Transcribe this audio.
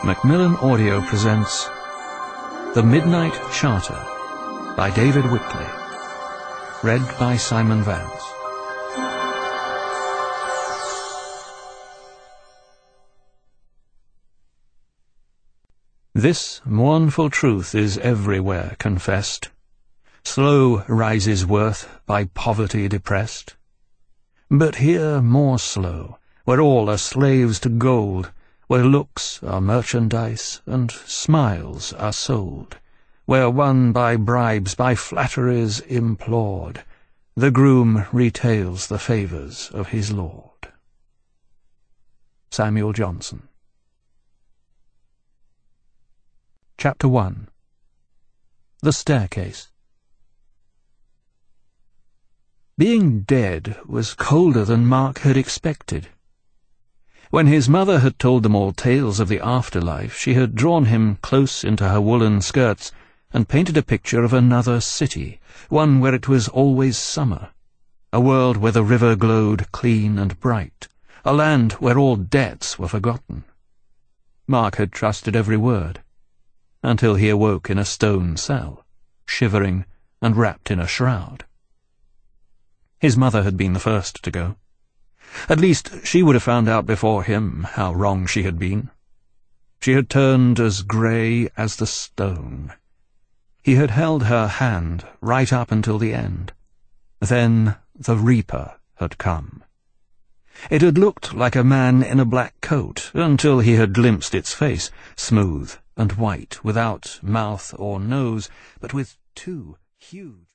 Macmillan Audio presents The Midnight Charter by David Whitley. Read by Simon Vance. This mournful truth is everywhere confessed. Slow rises worth by poverty depressed. But here more slow, where all are slaves to gold, where looks are merchandise and smiles are sold, where one by bribes, by flatteries implored, the groom retails the favours of his lord. Samuel Johnson. Chapter 1. The Staircase. Being dead was colder than Mark had expected. When his mother had told them all tales of the afterlife, she had drawn him close into her woolen skirts and painted a picture of another city, one where it was always summer, a world where the river glowed clean and bright, a land where all debts were forgotten. Mark had trusted every word, until he awoke in a stone cell, shivering and wrapped in a shroud. His mother had been the first to go. At least she would have found out before him how wrong she had been. She had turned as grey as the stone. He had held her hand right up until the end. Then the Reaper had come. It had looked like a man in a black coat until he had glimpsed its face, smooth and white, without mouth or nose, but with two huge